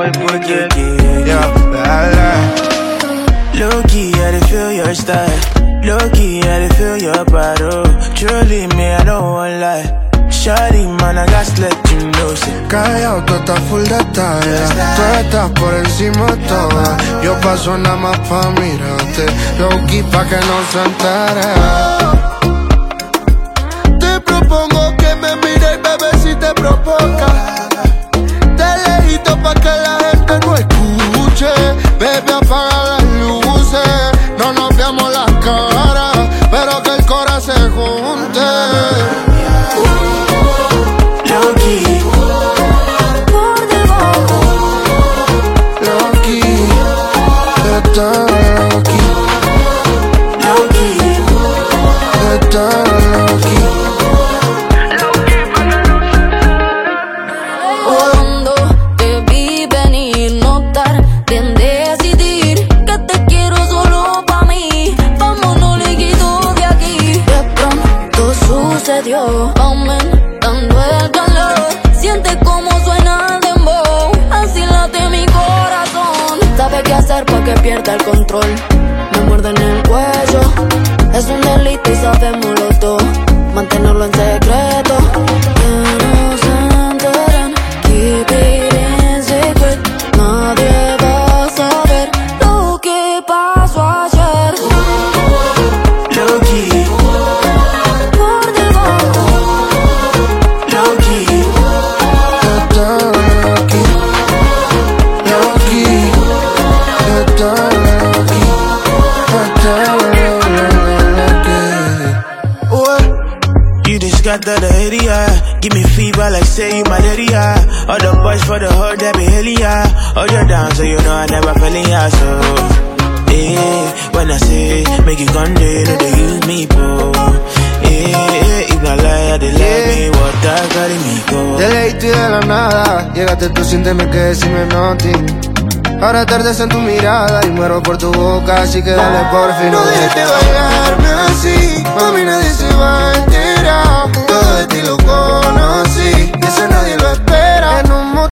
voy porque quiero. Low-key, I dey feel your style. Low-key, I dey feel your body. Truly, me, I don't want lie. Shawty, man, I got to let you know. Callao, tú estás full de talla. Tú estás por encima de todas. Yo paso nada más pa' mirarte. Low-key pa' que no se entere. Te propongo que me mires, bebé, si te provoca. De lejito pa' que la gente no escuche. Bebé, apaga las luces. No nos veamos las caras, pero que el corazón se junte. Low-key, por debajo. Low-key, está low-key. low-key, Está low-key. Cuando te vi venir, no tardé en decidir que te quiero solo pa' mí. Vámonos líquido de aquí. De pronto sucedió, aumentando el calor. Siente cómo suena el dembow, así late mi corazón. Sabe qué hacer pa' que pierda el control. Me muerde en el cuello, es un delito y sabemos los dos. Mantenerlo en secreto, que no se enteren. Keep it in secret, nadie va a saber lo que pasó ayer. low-key, Por debajo, low-key, Está low-key. Low-key. Está low-key. Está low-key. You just got the area. Give me fever like say you malaria. All the boys for the hood that be hailing ya. Hold you down so you know I never failing ya. So, when I say make it gun day, no they use me, bro. If not lie, they let me what that got in me go. De leíto y de la nada, llegaste tú sin tener que decirme nothing. Ahora tardes en tu mirada y muero por tu boca, así que dale por fin. No dejes de bailarme así, mami nadie se va a enterar.